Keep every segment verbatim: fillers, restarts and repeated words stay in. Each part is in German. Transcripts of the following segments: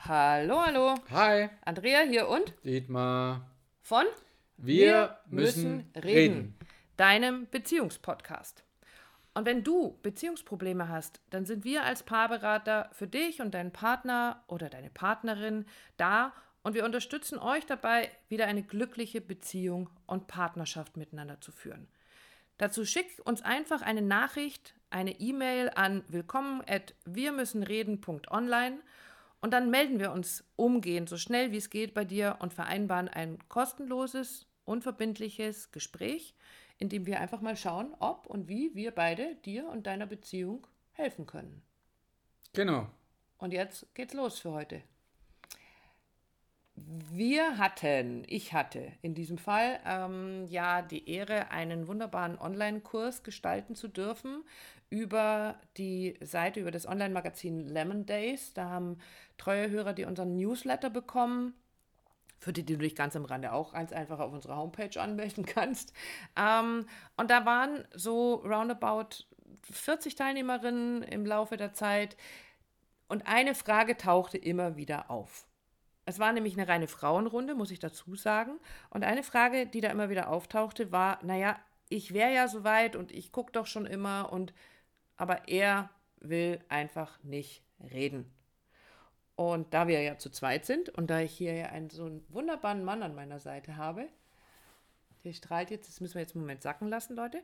Hallo, hallo. Hi, Andrea hier und Dietmar. von Wir müssen reden. deinem Beziehungspodcast. Und wenn du Beziehungsprobleme hast, dann sind wir als Paarberater für dich und deinen Partner oder deine Partnerin da und wir unterstützen euch dabei, wieder eine glückliche Beziehung und Partnerschaft miteinander zu führen. Dazu schickt uns einfach eine Nachricht, eine E-Mail an willkommen at wirmüssenreden punkt online und dann melden wir uns umgehend so schnell wie es geht bei dir und vereinbaren ein kostenloses, unverbindliches Gespräch, in dem wir einfach mal schauen, ob und wie wir beide dir und deiner Beziehung helfen können. Genau. Und jetzt geht's los für heute. Wir hatten, ich hatte in diesem Fall ähm, ja die Ehre, einen wunderbaren Online-Kurs gestalten zu dürfen über die Seite, über das Online-Magazin Lemon Days. Da haben treue Hörer, die unseren Newsletter bekommen, für die, die du dich ganz am Rande auch ganz einfach auf unserer Homepage anmelden kannst. Ähm, und da waren so roundabout vierzig Teilnehmerinnen im Laufe der Zeit und eine Frage tauchte immer wieder auf. Es war nämlich eine reine Frauenrunde, muss ich dazu sagen. Und eine Frage, die da immer wieder auftauchte, war, naja, ich wäre ja soweit und ich gucke doch schon immer, und aber er will einfach nicht reden. Und da wir ja zu zweit sind und da ich hier ja einen so einen wunderbaren Mann an meiner Seite habe, der strahlt jetzt, das müssen wir jetzt einen Moment sacken lassen, Leute.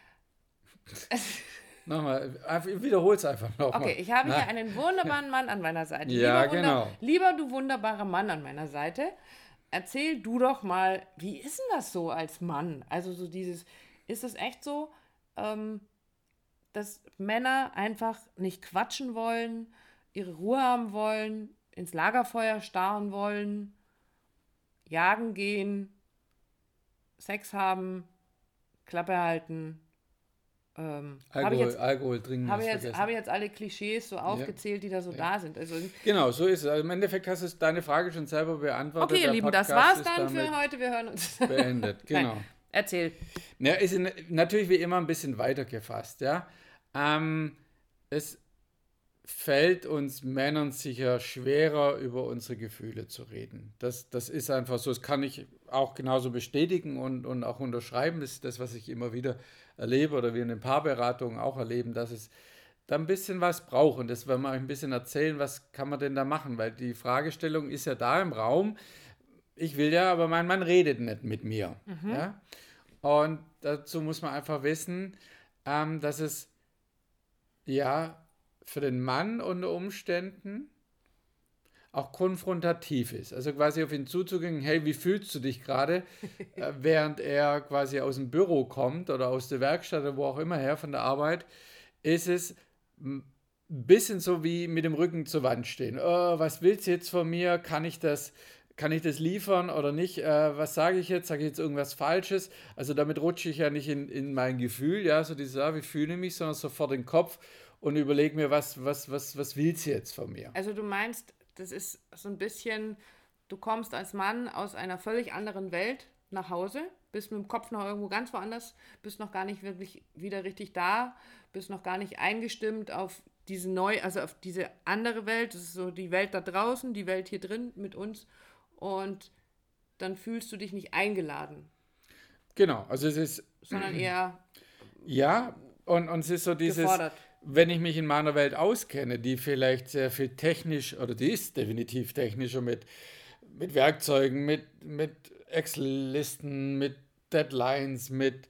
Nochmal, wiederhol es einfach nochmal. Okay, ich habe hier einen wunderbaren Mann an meiner Seite. Ja, lieber, genau. Wunder, lieber du wunderbarer Mann an meiner Seite, erzähl du doch mal, wie ist denn das so als Mann? Also so dieses, ist es echt so, ähm, dass Männer einfach nicht quatschen wollen, ihre Ruhe haben wollen, ins Lagerfeuer starren wollen, jagen gehen, Sex haben, Klappe halten? Ähm, Alkohol, habe ich jetzt, Alkohol trinken habe ist jetzt, vergessen. habe jetzt alle Klischees so aufgezählt, die da so Ja. da sind. Also, Genau, so ist es. Also im Endeffekt hast du deine Frage schon selber beantwortet. okay, ihr Der Lieben, das Podcast war's ist dann für damit heute. Wir hören uns. beendet. Genau. Nein, erzähl. Ja, ist in, natürlich wie immer ein bisschen weiter gefasst. Ja? Ähm, es fällt uns Männern sicher schwerer, über unsere Gefühle zu reden. Das, das ist einfach so. Das kann ich auch genauso bestätigen und, und auch unterschreiben. Das ist das, was ich immer wieder erlebe oder wir in den Paarberatungen auch erleben, dass es da ein bisschen was braucht. Und das werden wir euch ein bisschen erzählen, was kann man denn da machen? Weil die Fragestellung ist ja da im Raum. Ich will ja, aber mein Mann redet nicht mit mir. Mhm. Ja? Und dazu muss man einfach wissen, ähm, dass es ja für den Mann unter Umständen auch konfrontativ ist. Also quasi auf ihn zuzugehen, hey, wie fühlst du dich gerade, äh, während er quasi aus dem Büro kommt oder aus der Werkstatt oder wo auch immer her von der Arbeit, ist es ein bisschen so wie mit dem Rücken zur Wand stehen. Oh, was willst du jetzt von mir? Kann ich das, kann ich das liefern oder nicht? Äh, was sage ich jetzt? Sage ich jetzt irgendwas Falsches? Also damit rutsche ich ja nicht in, in mein Gefühl, ja, so dieses, ah, wie fühle ich mich, sondern sofort in den Kopf und überlege mir, was, was, was, was willst du jetzt von mir? Also du meinst, das ist so ein bisschen, du kommst als Mann aus einer völlig anderen Welt nach Hause, bist mit dem Kopf noch irgendwo ganz woanders, bist noch gar nicht wirklich wieder richtig da, bist noch gar nicht eingestimmt auf diese neu, also auf diese andere Welt, das ist so die Welt da draußen, die Welt hier drin mit uns, und dann fühlst du dich nicht eingeladen, Genau, also es ist, sondern eher ja, und, und es ist so dieses, gefordert. wenn ich mich in meiner Welt auskenne, die vielleicht sehr viel technisch, oder die ist definitiv technischer mit, mit Werkzeugen, mit, mit Excel-Listen, mit Deadlines, mit,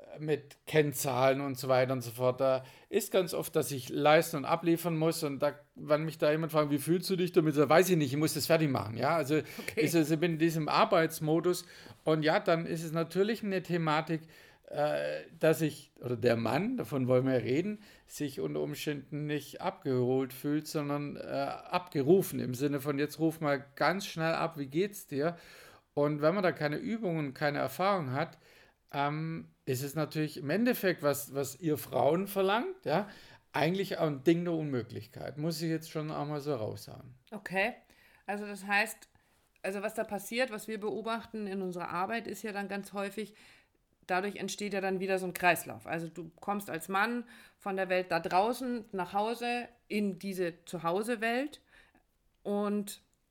mit Kennzahlen und so weiter und so fort. Da ist ganz oft, dass ich leisten und abliefern muss, und da, wenn mich da jemand fragt, wie fühlst du dich damit, da weiß ich nicht, ich muss das fertig machen. Ja, also Okay. ist es, ich bin in diesem Arbeitsmodus, und ja, dann ist es natürlich eine Thematik, äh, dass ich, oder der Mann, davon wollen wir reden, sich unter Umständen nicht abgeholt fühlt, sondern äh, abgerufen, im Sinne von, jetzt ruf mal ganz schnell ab, wie geht's dir? Und wenn man da keine Übungen, keine Erfahrung hat, ähm, ist es natürlich im Endeffekt, was, was ihr Frauen verlangt, ja, eigentlich auch ein Ding der Unmöglichkeit. Muss ich jetzt schon einmal so raushauen. Okay, also das heißt, also was da passiert, was wir beobachten in unserer Arbeit, ist ja dann ganz häufig, dadurch entsteht ja dann wieder so ein Kreislauf. Also du kommst als Mann von der Welt da draußen nach Hause in diese Zuhause-Welt und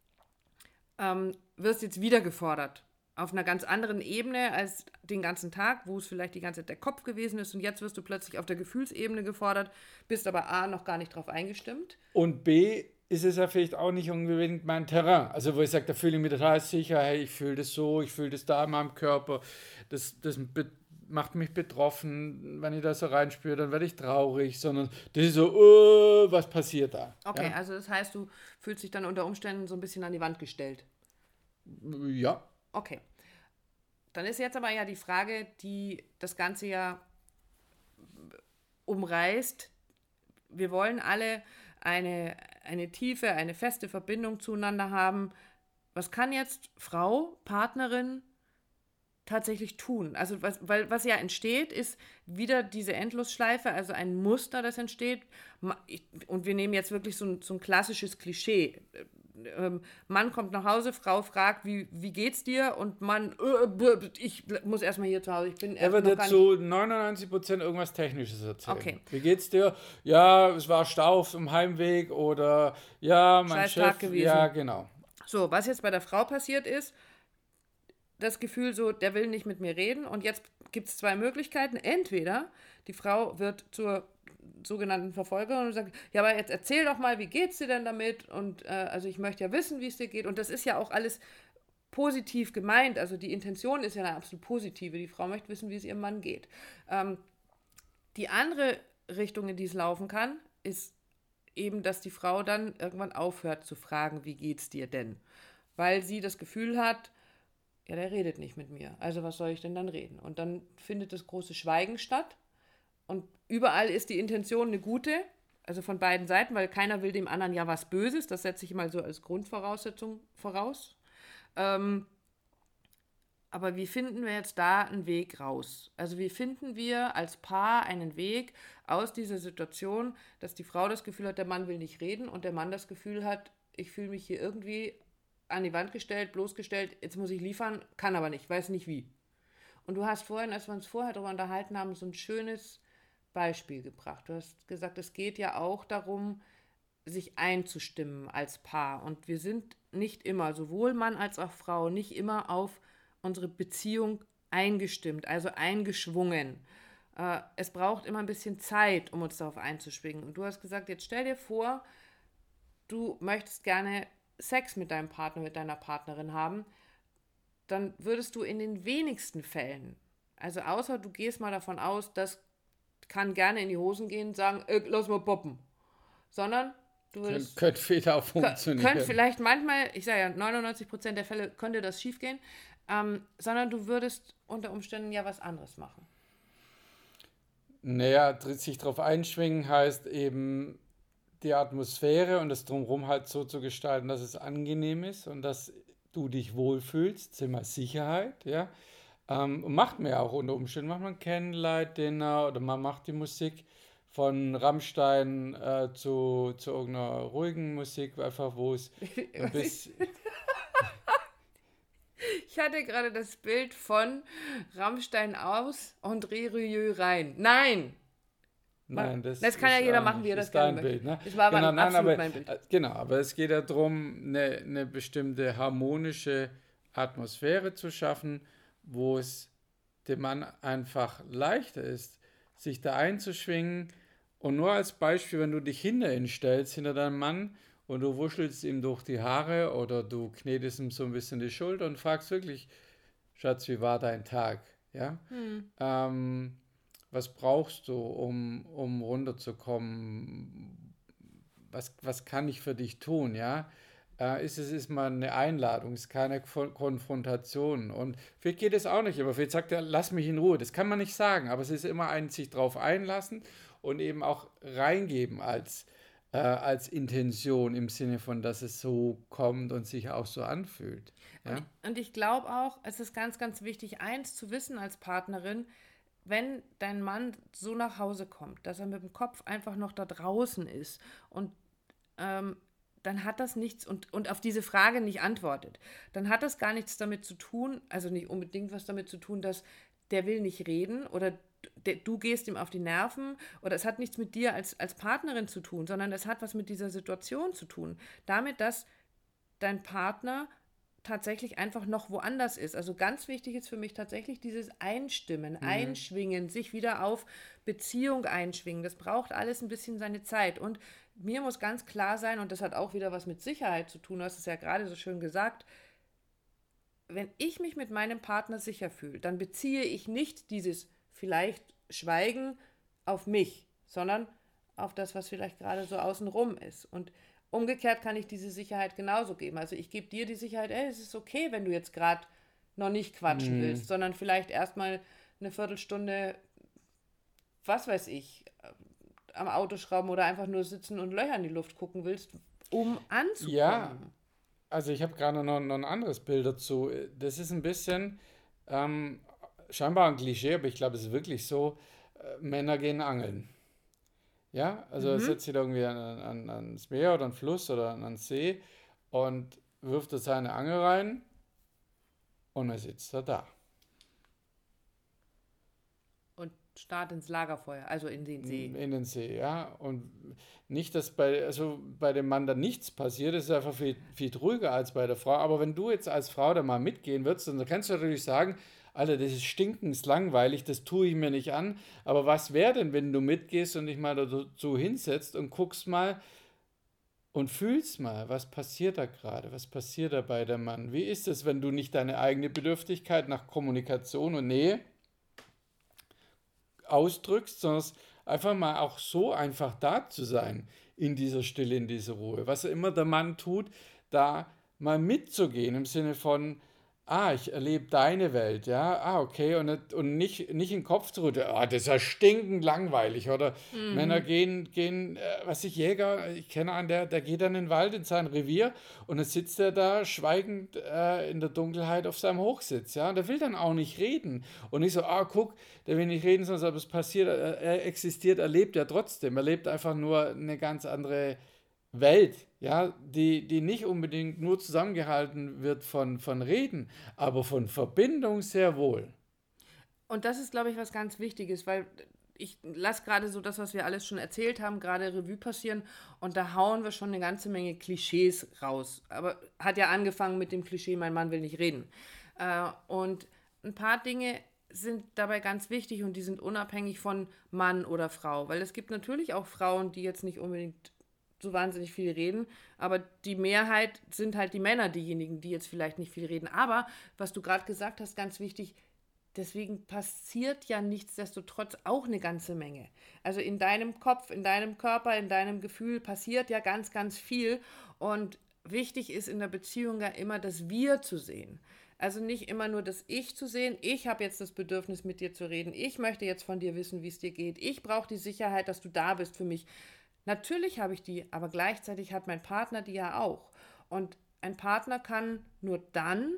ähm, wirst jetzt wieder gefordert. Auf einer ganz anderen Ebene als den ganzen Tag, wo es vielleicht die ganze Zeit der Kopf gewesen ist und jetzt wirst du plötzlich auf der Gefühlsebene gefordert, bist aber A, noch gar nicht drauf eingestimmt. Und B, ist es ja vielleicht auch nicht unbedingt mein Terrain. Also wo ich sage, da fühle ich mich total sicher, hey, ich fühle das so, ich fühle das da in meinem Körper, das, das be- macht mich betroffen, wenn ich da so reinspüre, dann werde ich traurig, sondern das ist so, uh, was passiert da? Okay, Ja? also das heißt, du fühlst dich dann unter Umständen so ein bisschen an die Wand gestellt. Ja. Okay. Dann ist jetzt aber ja die Frage, die das Ganze ja umreißt. Wir wollen alle eine, eine tiefe, eine feste Verbindung zueinander haben. Was kann jetzt Frau, Partnerin tatsächlich tun? Also was, weil, was ja entsteht, ist wieder diese Endlosschleife, also ein Muster, das entsteht. Und wir nehmen jetzt wirklich so ein, so ein klassisches Klischee. Ähm, Mann kommt nach Hause, Frau fragt, wie, wie geht's dir? Und Mann, äh, ich muss erstmal hier zu Hause. Ich bin Er wird jetzt zu neunundneunzig Prozent irgendwas Technisches erzählen. Okay. Wie geht's dir? Ja, es war Stau auf dem Heimweg oder ja, mein Scheiß Chef. Tag gewesen. Ja, genau. So, was jetzt bei der Frau passiert ist, das Gefühl so, der will nicht mit mir reden. Und jetzt gibt es zwei Möglichkeiten. Entweder die Frau wird zur sogenannten Verfolgerin und sagt, ja, aber jetzt erzähl doch mal, wie geht's dir denn damit? Und äh, also ich möchte ja wissen, wie es dir geht. Und das ist ja auch alles positiv gemeint. Also die Intention ist ja eine absolut positive. Die Frau möchte wissen, wie es ihrem Mann geht. Ähm, die andere Richtung, in die es laufen kann, ist eben, dass die Frau dann irgendwann aufhört zu fragen, wie geht's dir denn? Weil sie das Gefühl hat, ja, der redet nicht mit mir. Also was soll ich denn dann reden? Und dann findet das große Schweigen statt. Und überall ist die Intention eine gute, also von beiden Seiten, weil keiner will dem anderen ja was Böses. Das setze ich mal so als Grundvoraussetzung voraus. Ähm, aber wie finden wir jetzt da einen Weg raus? Also wie finden wir als Paar einen Weg aus dieser Situation, dass die Frau das Gefühl hat, der Mann will nicht reden und der Mann das Gefühl hat, ich fühle mich hier irgendwie an die Wand gestellt, bloßgestellt, jetzt muss ich liefern, kann aber nicht, weiß nicht wie. Und du hast vorhin, als wir uns vorher darüber unterhalten haben, so ein schönes Beispiel gebracht. Du hast gesagt, es geht ja auch darum, sich einzustimmen als Paar. Und wir sind nicht immer, sowohl Mann als auch Frau, nicht immer auf unsere Beziehung eingestimmt, also eingeschwungen. Äh, es braucht immer ein bisschen Zeit, um uns darauf einzuschwingen. Und du hast gesagt, jetzt stell dir vor, du möchtest gerne Sex mit deinem Partner, mit deiner Partnerin haben, dann würdest du in den wenigsten Fällen, also außer du gehst mal davon aus, das kann gerne in die Hosen gehen, sagen, äh, lass mal poppen. Sondern du würdest... Könnte Fehler auch funktionieren. Könnte vielleicht manchmal, ich sage ja, neunundneunzig Prozent der Fälle könnte das schief gehen, ähm, sondern du würdest unter Umständen ja was anderes machen. Naja, sich darauf einschwingen heißt eben die Atmosphäre und das Drumherum halt so zu gestalten, dass es angenehm ist und dass du dich wohlfühlst, Thema Sicherheit, ja. Ähm, und macht man ja auch unter Umständen, macht man ein Candlelight-Dinner oder man macht die Musik von Rammstein äh, zu, zu irgendeiner ruhigen Musik, einfach wo es ein bisschen... Ich hatte gerade das Bild von Rammstein aus und Rieu rein. Nein! Nein, das, das kann ja ist jeder auch machen, nicht- wie er das das ist gerne dein möchte. Bild, ne? Das war aber Genau, nein, absolut aber, mein Bild. äh, genau, aber es geht ja darum, eine, eine bestimmte harmonische Atmosphäre zu schaffen, wo es dem Mann einfach leichter ist, sich da einzuschwingen. Und nur als Beispiel, wenn du dich hinter ihn stellst, hinter deinem Mann, und du wuschelst ihm durch die Haare oder du knetest ihm so ein bisschen die Schulter und fragst wirklich, Schatz, wie war dein Tag? Ja? Hm. Ähm, was brauchst du, um, um runterzukommen? Was, was kann ich für dich tun? Ja? Äh, ist es ist mal eine Einladung, ist keine Ko- Konfrontation. Und vielleicht geht es auch nicht, aber vielleicht sagt er, lass mich in Ruhe. Das kann man nicht sagen, aber es ist immer ein sich drauf einlassen und eben auch reingeben als, äh, als Intention im Sinne von, dass es so kommt und sich auch so anfühlt. Und, Ja? und ich glaube auch, es ist ganz, ganz wichtig, eins zu wissen als Partnerin, wenn dein Mann so nach Hause kommt, dass er mit dem Kopf einfach noch da draußen ist und ähm, dann hat das nichts und, und auf diese Frage nicht antwortet, dann hat das gar nichts damit zu tun, also nicht unbedingt was damit zu tun, dass der will nicht reden oder der, du gehst ihm auf die Nerven oder es hat nichts mit dir als, als Partnerin zu tun, sondern es hat was mit dieser Situation zu tun. Damit, dass dein Partner tatsächlich einfach noch woanders ist. Also ganz wichtig ist für mich tatsächlich dieses Einstimmen, mhm. Einschwingen, sich wieder auf Beziehung einschwingen. Das braucht alles ein bisschen seine Zeit. Und mir muss ganz klar sein, und das hat auch wieder was mit Sicherheit zu tun, du hast es ja gerade so schön gesagt, wenn ich mich mit meinem Partner sicher fühle, dann beziehe ich nicht dieses vielleicht Schweigen auf mich, sondern auf das, was vielleicht gerade so außenrum ist. Und umgekehrt kann ich diese Sicherheit genauso geben. Also ich gebe dir die Sicherheit, ey, es ist okay, wenn du jetzt gerade noch nicht quatschen mm. willst, sondern vielleicht erstmal eine Viertelstunde, was weiß ich, am Auto schrauben oder einfach nur sitzen und Löcher in die Luft gucken willst, um anzukommen. Ja, also ich habe gerade noch, noch ein anderes Bild dazu. Das ist ein bisschen ähm, scheinbar ein Klischee, aber ich glaube, es ist wirklich so, äh, Männer gehen angeln. Ja, also er Mhm. setzt sich da irgendwie an, an, ans Meer oder an den Fluss oder an den See und wirft da seine Angel rein und er sitzt da da. Und starrt ins Lagerfeuer, also in den See. In den See, ja. Und nicht, dass bei, also bei dem Mann da nichts passiert, ist einfach viel, viel ruhiger als bei der Frau. Aber wenn du jetzt als Frau da mal mitgehen würdest, dann kannst du natürlich sagen, Alter, das ist stinkend langweilig, das tue ich mir nicht an. Aber was wäre denn, wenn du mitgehst und dich mal dazu hinsetzt und guckst mal und fühlst mal, was passiert da gerade? Was passiert da bei der Mann? Wie ist es, wenn du nicht deine eigene Bedürftigkeit nach Kommunikation und Nähe ausdrückst, sondern einfach mal auch so einfach da zu sein, in dieser Stille, in dieser Ruhe. Was immer der Mann tut, da mal mitzugehen im Sinne von, ah, ich erlebe deine Welt, ja, ah, okay, und, nicht- und nicht, nicht in den Kopf zu rütteln, ah, das ist ja stinkend langweilig, oder Männer gehen, gehen, äh, was ich Jäger, ich kenne einen, der, der geht dann in den Wald, in sein Revier, und dann sitzt er da schweigend äh, in der Dunkelheit auf seinem Hochsitz, ja, und der will dann auch nicht reden, und nicht so, ah, guck, der will nicht reden, sondern es passiert, er, er existiert, er lebt ja trotzdem, er lebt einfach nur eine ganz andere Welt, ja, die, die nicht unbedingt nur zusammengehalten wird von, von Reden, aber von Verbindung sehr wohl. Und das ist, glaube ich, was ganz Wichtiges, weil ich lasse gerade so das, was wir alles schon erzählt haben, gerade Revue passieren und da hauen wir schon eine ganze Menge Klischees raus. Aber hat ja angefangen mit dem Klischee, mein Mann will nicht reden. Äh, und ein paar Dinge sind dabei ganz wichtig und die sind unabhängig von Mann oder Frau, weil es gibt natürlich auch Frauen, die jetzt nicht unbedingt so wahnsinnig viel reden, aber die Mehrheit sind halt die Männer, diejenigen, die jetzt vielleicht nicht viel reden. Aber, was du gerade gesagt hast, ganz wichtig, deswegen passiert ja nichtsdestotrotz auch eine ganze Menge. Also in deinem Kopf, in deinem Körper, in deinem Gefühl passiert ja ganz, ganz viel. Und wichtig ist in der Beziehung ja immer das Wir zu sehen. Also nicht immer nur das Ich zu sehen. Ich habe jetzt das Bedürfnis, mit dir zu reden. Ich möchte jetzt von dir wissen, wie es dir geht. Ich brauche die Sicherheit, dass du da bist für mich. Natürlich habe ich die, aber gleichzeitig hat mein Partner die ja auch. Und ein Partner kann nur dann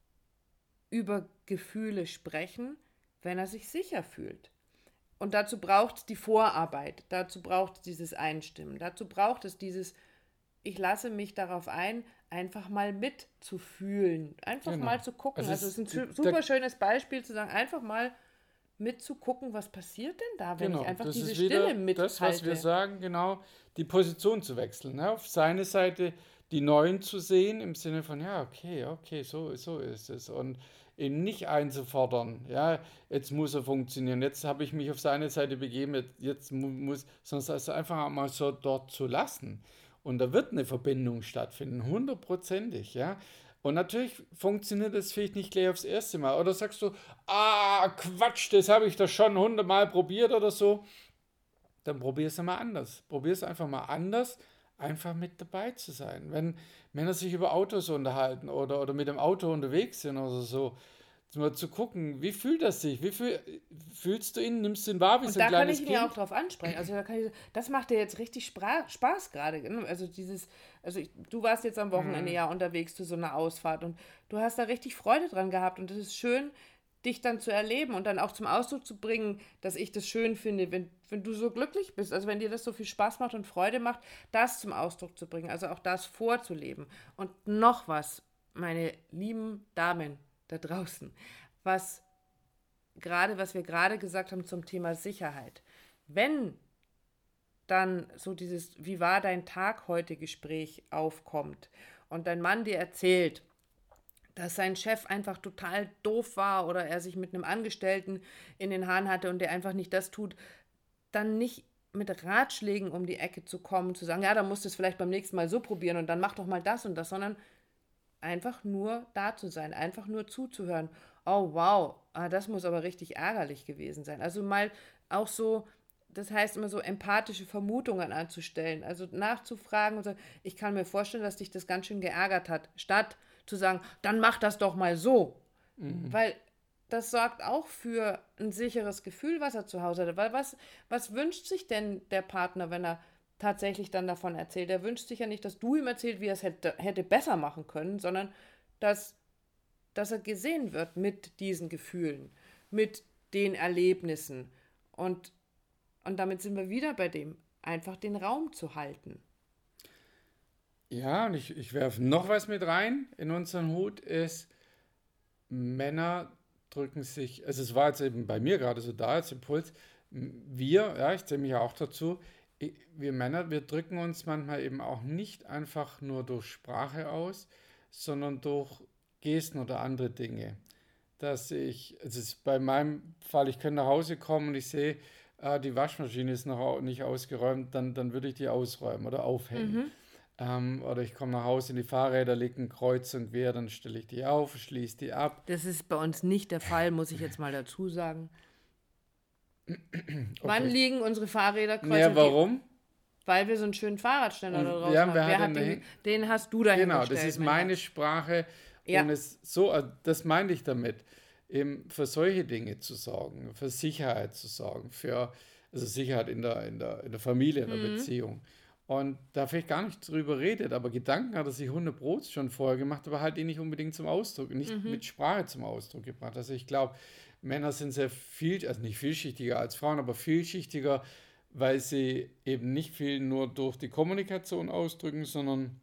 über Gefühle sprechen, wenn er sich sicher fühlt. Und dazu braucht es die Vorarbeit, dazu braucht es dieses Einstimmen, dazu braucht es dieses, ich lasse mich darauf ein, einfach mal mitzufühlen, einfach Genau. mal zu gucken. Also Also es es ist ein ist- super der- schönes Beispiel zu sagen, einfach mal mitzugucken, was passiert denn da, wenn Genau, ich einfach das diese ist wieder Stille mithalte. das, was wir sagen, genau, die Position zu wechseln. Ne? Auf seine Seite die Neuen zu sehen, im Sinne von, ja, okay, okay, so, so ist es. Und eben nicht einzufordern, ja, jetzt muss er funktionieren, jetzt habe ich mich auf seine Seite begeben, jetzt, jetzt mu- muss, sondern es einfach mal so dort zu lassen. Und da wird eine Verbindung stattfinden, hundertprozentig, ja. Und natürlich funktioniert das vielleicht nicht gleich aufs erste Mal. Oder sagst du, ah, Quatsch, das habe ich doch schon hundertmal probiert oder so. Dann probier es mal anders. Probier es einfach mal anders, einfach mit dabei zu sein. Wenn Männer sich über Autos unterhalten oder, oder mit dem Auto unterwegs sind oder so, mal zu gucken, wie fühlt das sich? Wie fühl, fühlst du ihn? Nimmst du ihn wahr wie Und so ein da kann kleines ich ihn ja auch Kind? drauf ansprechen. Also da kann ich, das macht dir jetzt richtig Spra Spaß gerade. ne? Also dieses, also ich, du warst jetzt am Wochenende ja unterwegs zu so einer Ausfahrt und du hast da richtig Freude dran gehabt und es ist schön, dich dann zu erleben und dann auch zum Ausdruck zu bringen, dass ich das schön finde, wenn, wenn du so glücklich bist, also wenn dir das so viel Spaß macht und Freude macht, das zum Ausdruck zu bringen, also auch das vorzuleben. Und noch was, meine lieben Damen da draußen, was gerade, was wir gerade gesagt haben zum Thema Sicherheit. Wenn dann so dieses Wie war dein Tag heute Gespräch aufkommt und dein Mann dir erzählt, dass sein Chef einfach total doof war oder er sich mit einem Angestellten in den Haaren hatte und der einfach nicht das tut, dann nicht mit Ratschlägen um die Ecke zu kommen, zu sagen, ja, dann musst du es vielleicht beim nächsten Mal so probieren und dann mach doch mal das und das, sondern einfach nur da zu sein, einfach nur zuzuhören. Oh, wow, ah, das muss aber richtig ärgerlich gewesen sein. Also mal auch so, das heißt immer so empathische Vermutungen anzustellen, also nachzufragen und sagen, ich kann mir vorstellen, dass dich das ganz schön geärgert hat, statt zu sagen, dann mach das doch mal so. Mhm. Weil das sorgt auch für ein sicheres Gefühl, was er zu Hause hat. Weil was, was wünscht sich denn der Partner, wenn er tatsächlich dann davon erzählt? Er wünscht sich ja nicht, dass du ihm erzählst, wie er es hätte, hätte besser machen können, sondern dass, dass er gesehen wird mit diesen Gefühlen, mit den Erlebnissen. Und, und damit sind wir wieder bei dem, einfach den Raum zu halten. Ja, und ich, ich werfe noch was mit rein in unseren Hut, ist, Männer drücken sich, also es war jetzt eben bei mir gerade so da als Impuls, wir, ja, ich zähle mich ja auch dazu, i- wir Männer, wir drücken uns manchmal eben auch nicht einfach nur durch Sprache aus, sondern durch Gesten oder andere Dinge. Dass ich, also es ist bei meinem Fall, ich könnte nach Hause kommen und ich sehe, ah, die Waschmaschine ist noch au- nicht ausgeräumt, dann, dann würde ich die ausräumen oder aufhängen. Mhm. Ähm, oder ich komme nach Hause in die Fahrräder, liegen kreuz und quer, dann stelle ich die auf, schließe die ab. Das ist bei uns nicht der Fall, muss ich jetzt mal dazu sagen. Wann Okay. liegen unsere Fahrräder kreuz Ja, und quer? warum? Weil wir so einen schönen Fahrradständer da Und draußen ja, haben. wer hat Wer denn hat den, dahin? den hast du Genau, das dahingestellt, ist mein meine Herz. Sprache Ja, und es so, also das meinte ich damit, eben für solche Dinge zu sorgen, für Sicherheit zu sorgen, für also Sicherheit in der, in der, in der Familie, in der mhm. Beziehung. Und da vielleicht gar nicht drüber redet, aber Gedanken hat er sich hundert Brot schon vorher gemacht, aber halt ihn nicht unbedingt zum Ausdruck, nicht Mhm. mit Sprache zum Ausdruck gebracht. Also ich glaube, Männer sind sehr viel, also nicht vielschichtiger als Frauen, aber vielschichtiger, weil sie eben nicht viel nur durch die Kommunikation ausdrücken, sondern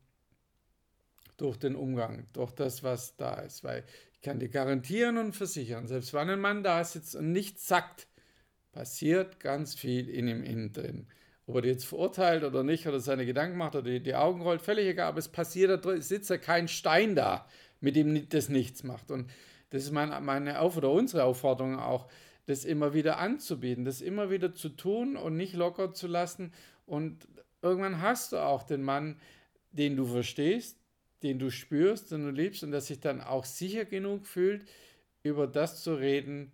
durch den Umgang, durch das, was da ist. Weil ich kann dir garantieren und versichern, selbst wenn ein Mann da sitzt und nichts sagt, passiert ganz viel in ihm innen drin. Ob er die jetzt verurteilt oder nicht, oder seine Gedanken macht oder die, die Augen rollt, völlig egal, aber es passiert, da drin sitzt ja kein Stein da, mit dem das nichts macht. Und das ist mein, meine Auf- oder unsere Aufforderung auch, das immer wieder anzubieten, das immer wieder zu tun und nicht locker zu lassen. Und irgendwann hast du auch den Mann, den du verstehst, den du spürst, den du liebst und der sich dann auch sicher genug fühlt, über das zu reden,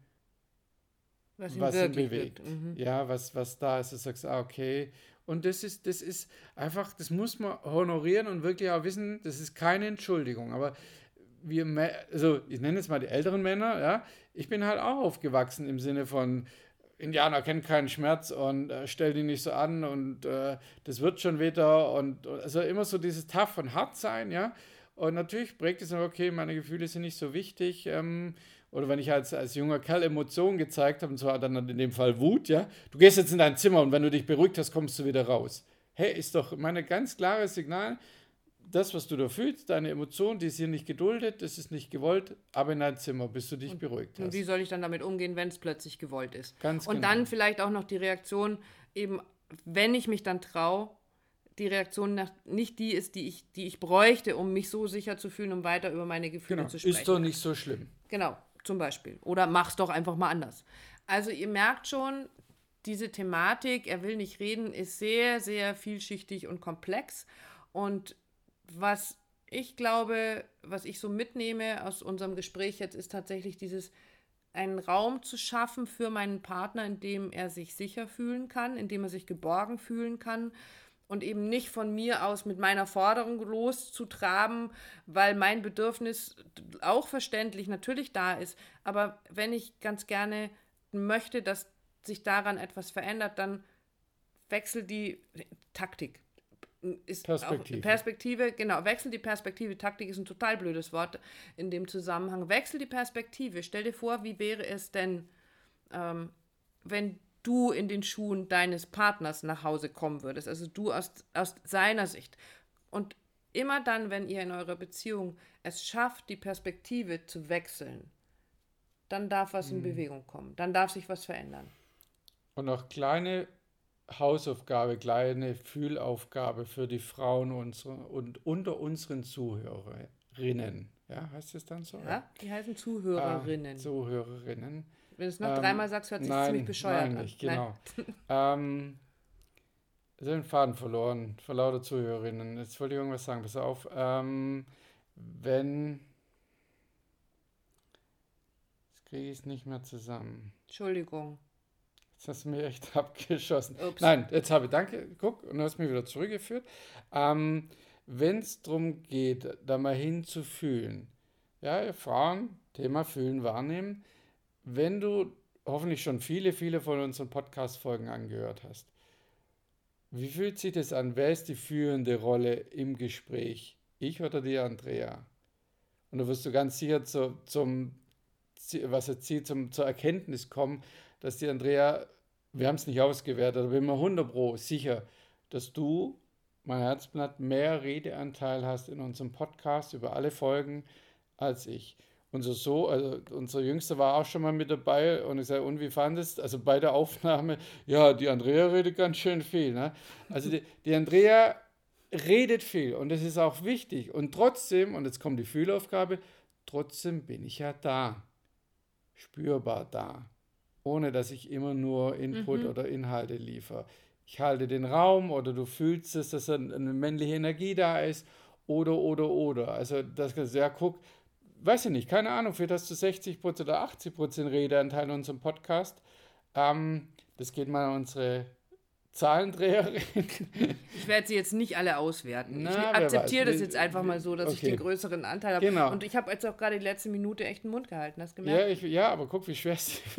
Was ihn was ihn wirklich wirkt. bewegt. Mhm. Ja, was, was da ist. Du sagst, ah, okay. Und das ist, das ist einfach, das muss man honorieren und wirklich auch wissen, das ist keine Entschuldigung. Aber wir, Mä- also ich nenne jetzt mal die älteren Männer, ja, ich bin halt auch aufgewachsen im Sinne von, Indianer kennen keinen Schmerz und äh, stell dich nicht so an und äh, das wird schon wieder und und also immer so dieses tough und hart sein, ja. Und natürlich prägt es auch, okay, meine Gefühle sind nicht so wichtig. Ähm, oder wenn ich als, als junger Kerl Emotionen gezeigt habe, und zwar dann in dem Fall Wut, ja, du gehst jetzt in dein Zimmer und wenn du dich beruhigt hast, kommst du wieder raus. Hey, ist doch meine ganz klare Signal, das, was du da fühlst, deine Emotion, die ist hier nicht geduldet, das ist nicht gewollt, aber in dein Zimmer, bis du dich Und, beruhigt und wie hast. soll ich dann damit umgehen, wenn es plötzlich gewollt ist? Ganz Und dann genau. vielleicht auch noch die Reaktion, eben, wenn ich mich dann traue, die Reaktion nach, nicht die ist, die ich, die ich bräuchte, um mich so sicher zu fühlen, um weiter über meine Gefühle Genau. zu Ist doch sprechen. nicht so schlimm. Genau, zum Beispiel. Oder mach's doch einfach mal anders. Also ihr merkt schon, diese Thematik, er will nicht reden, ist sehr, sehr vielschichtig und komplex. Und was ich glaube, was ich so mitnehme aus unserem Gespräch jetzt, ist tatsächlich dieses, einen Raum zu schaffen für meinen Partner, in dem er sich sicher fühlen kann, in dem er sich geborgen fühlen kann und eben nicht von mir aus mit meiner Forderung loszutraben, weil mein Bedürfnis auch verständlich natürlich da ist. Aber wenn ich ganz gerne möchte, dass sich daran etwas verändert, dann wechselt die Taktik. Ist auch Perspektive. Perspektive, genau, wechsel die Perspektive. Taktik ist ein total blödes Wort in dem Zusammenhang. Wechsel die Perspektive. Stell dir vor, wie wäre es denn, ähm, wenn du in den Schuhen deines Partners nach Hause kommen würdest, also du aus, aus seiner Sicht. Und immer dann, wenn ihr in eurer Beziehung es schafft, die Perspektive zu wechseln, dann darf was in Bewegung kommen, dann darf sich was verändern. Und auch kleine Hausaufgabe, kleine Fühlaufgabe für die Frauen unsere, und unter unseren Zuhörerinnen. Zuhörerinnen. Ja, heißt es dann so? Ja, die heißen Zuhörerinnen. Ah, Zuhörerinnen. Wenn du es noch Ähm, dreimal sagst, hört sich nein, ziemlich bescheuert nein, an. nicht, genau. ähm, ich habe den Faden verloren, vor lauter Zuhörerinnen. Jetzt wollte ich irgendwas sagen, pass auf. Ähm, wenn, jetzt kriege ich es nicht mehr zusammen. Entschuldigung. Jetzt hast du mir echt abgeschossen. Ups. Nein, jetzt habe ich, danke, guck, und du hast mich wieder zurückgeführt. Ähm, wenn es darum geht, da mal hinzufühlen, ja, ihr Frauen, Thema Fühlen, Wahrnehmen, wenn du hoffentlich schon viele, viele von unseren Podcast-Folgen angehört hast, wie fühlt sich das an? Wer ist die führende Rolle im Gespräch? Ich oder die Andrea? Und da wirst du ganz sicher zu, zum, was jetzt sie zum, zur Erkenntnis kommen, dass die Andrea, wir haben es nicht ausgewertet, aber bin mir hundert Pro sicher, dass du, mein Herzblatt, mehr Redeanteil hast in unserem Podcast über alle Folgen als ich. Unser so, also unser Jüngster war auch schon mal mit dabei und ich sage, und wie fandest du? Also bei der Aufnahme, ja, die Andrea redet ganz schön viel. Ne? Also die, die Andrea redet viel und das ist auch wichtig. Und trotzdem, und jetzt kommt die Fühlaufgabe, trotzdem bin ich ja da, spürbar da, ohne dass ich immer nur Input Mhm. oder Inhalte liefere. Ich halte den Raum oder du fühlst es, dass eine männliche Energie da ist oder, oder, oder. Also das ist ja, guck, weiß ich nicht, keine Ahnung, vielleicht hast du sechzig Prozent oder achtzig Prozent Redeanteil in unserem Podcast. Ähm, das geht mal an unsere Zahlendreherin. Ich werde sie jetzt nicht alle auswerten. Na, ich wer akzeptiere weiß. das jetzt einfach mal so, dass ich Okay. den größeren Anteil habe. Genau. Und ich habe jetzt auch gerade die letzte Minute echt den Mund gehalten. Hast du Ja, gemerkt? ich, ja, aber guck, wie schwer es ist.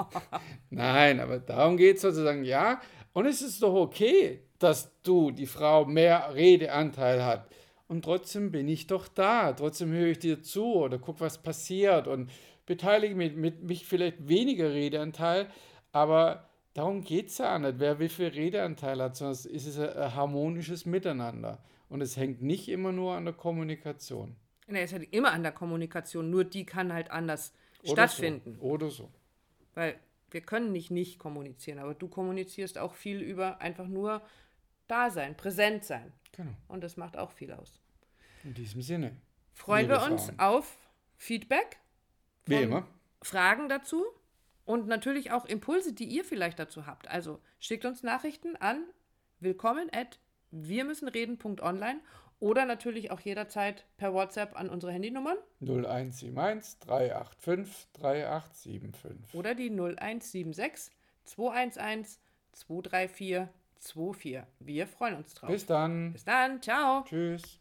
Nein, aber darum geht es sozusagen, ja. Und es ist doch okay, dass du, die Frau, mehr Redeanteil hat. Und trotzdem bin ich doch da. Trotzdem höre ich dir zu oder guck, was passiert und beteilige mich mit mich vielleicht weniger Redeanteil. Aber darum geht es ja auch nicht, wer wie viel Redeanteil hat, sondern es ist ein, ein harmonisches Miteinander. Und es hängt nicht immer nur an der Kommunikation. Nee, es ist immer an der Kommunikation, nur die kann halt anders Oder stattfinden. so. Oder so. Weil wir können nicht nicht kommunizieren, aber du kommunizierst auch viel über einfach nur da sein, präsent sein. Genau. Und das macht auch viel aus. In diesem Sinne. Freuen Liebe wir uns Frauen. auf Feedback, Wie von immer. Fragen dazu und natürlich auch Impulse, die ihr vielleicht dazu habt. Also schickt uns Nachrichten an willkommen at wir müssen reden Punkt online oder natürlich auch jederzeit per WhatsApp an unsere Handynummern null eins sieben eins drei acht fünf drei acht sieben fünf. oder die null eins sieben sechs zwei eins eins zwei drei vier zwei vier. Wir freuen uns drauf. Bis dann. Bis dann, ciao. Tschüss.